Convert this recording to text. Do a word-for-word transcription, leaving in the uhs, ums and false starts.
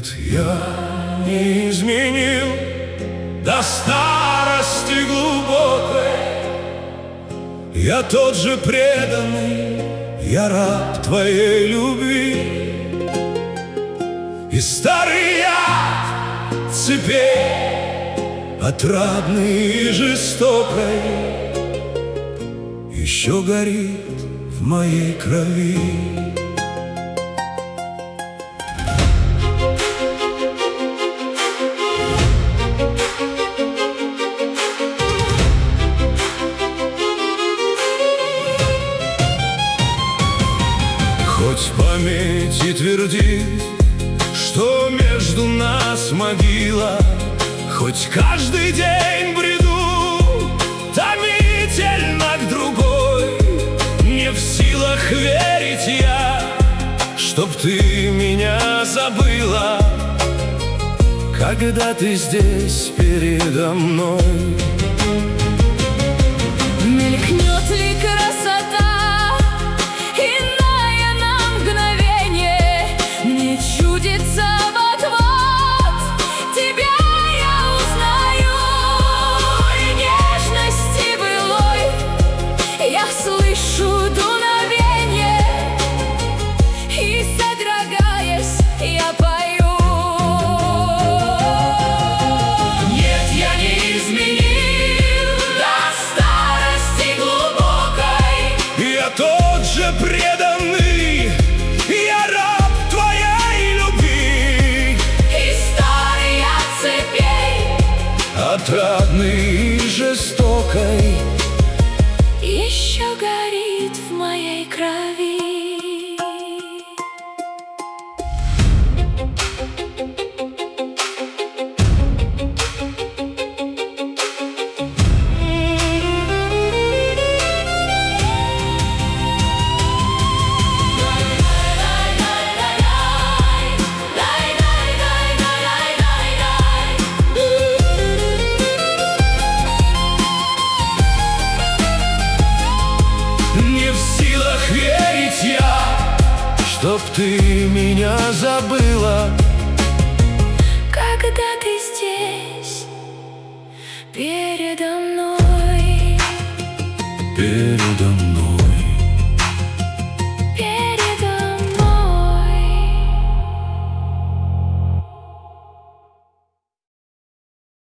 я не изменил до старости глубокой. Я тот же преданный, я раб твоей любви. И старый яд цепей, отрадный и жестокой, еще горит в моей крови. Хоть память и твердит, что между нас могила, хоть каждый день бреду томительно к другой, не в силах верить я, чтоб ты меня забыла, когда ты здесь передо мной. Мелькнет ли красота иная на мгновение, мне чудится вот-вот тебя я узнаю, и нежности былой я слышу дуновение, и содрогаясь я пою. Нет, я не изменил до старости глубокой. Я тот же преданный, я раб твоей любви. И старый от цепей, Отрадный и жестокой, еще горит в моей крови. не в силах верить я, чтоб ты меня забыла, Когда ты здесь передо мной. передо мной.